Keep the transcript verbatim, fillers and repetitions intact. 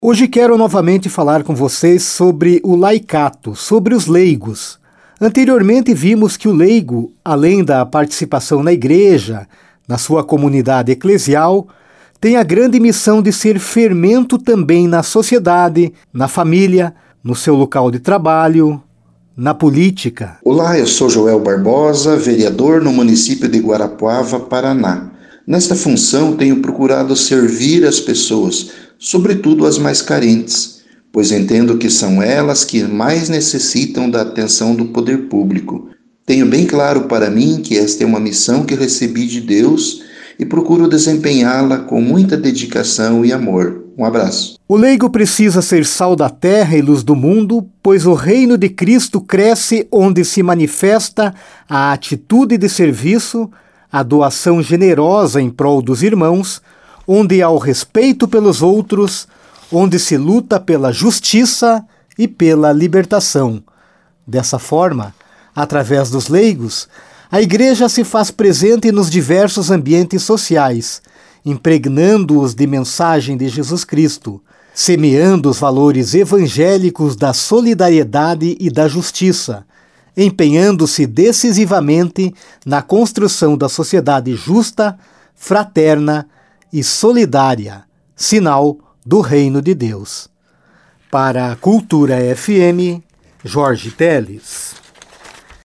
Hoje quero novamente falar com vocês sobre o laicato, sobre os leigos. Anteriormente vimos que o leigo, além da participação na igreja, na sua comunidade eclesial, tem a grande missão de ser fermento também na sociedade, na família, no seu local de trabalho, na política. Olá, eu sou Joel Barbosa, vereador no município de Guarapuava, Paraná. Nesta função tenho procurado servir as pessoas, sobretudo as mais carentes, pois entendo que são elas que mais necessitam da atenção do poder público. Tenho bem claro para mim que esta é uma missão que recebi de Deus e procuro desempenhá-la com muita dedicação e amor. Um abraço. O leigo precisa ser sal da terra e luz do mundo, pois o reino de Cristo cresce onde se manifesta a atitude de serviço, a doação generosa em prol dos irmãos, onde há o respeito pelos outros, onde se luta pela justiça e pela libertação. Dessa forma, através dos leigos, a Igreja se faz presente nos diversos ambientes sociais, impregnando-os de mensagem de Jesus Cristo, semeando os valores evangélicos da solidariedade e da justiça, empenhando-se decisivamente na construção da sociedade justa, fraterna e solidária, sinal do reino de Deus. Para a Cultura F M, Jorge Teles.